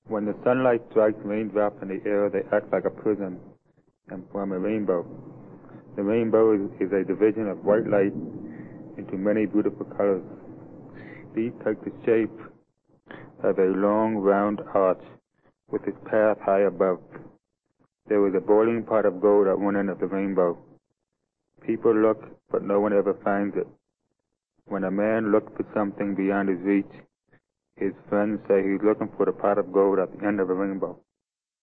When the sunlight strikes raindrops in the air, they act like a prism and form a rainbow. The rainbow is a division of white light into many beautiful colors. These take the shape of a long, round arch with its path high above. There is a boiling pot of gold at one end of the rainbow. People look, but no one ever finds it. When a man looks for something beyond his reach, his friends say he's looking for the pot of gold at the end of the rainbow.